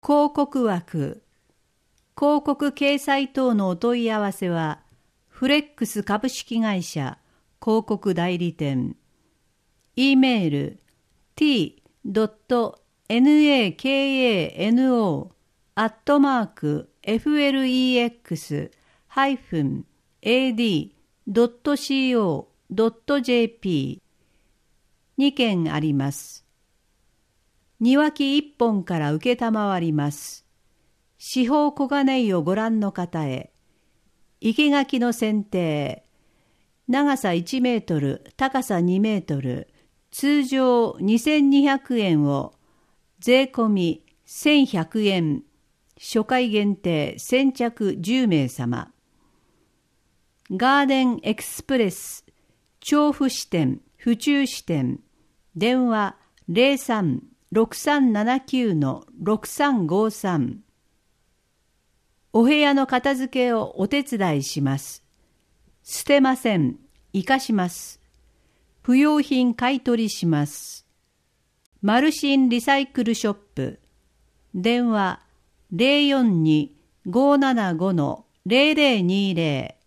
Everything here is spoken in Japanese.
広告枠、広告掲載等のお問い合わせは、フレックス株式会社広告代理店、E メール t.nakano@flex-ad.co.jp 2件あります。庭木1本から受けたまわります。四方黄金井をご覧の方へ、生垣の剪定、長さ1メートル、高さ2メートル、通常2200円を税込み1100円、初回限定先着10名様。ガーデンエクスプレス、調布支店、府中支店、電話03-6379-6353。お部屋の片付けをお手伝いします。捨てません。生かします。不用品買い取りします。マルシンリサイクルショップ。電話 042-575-0020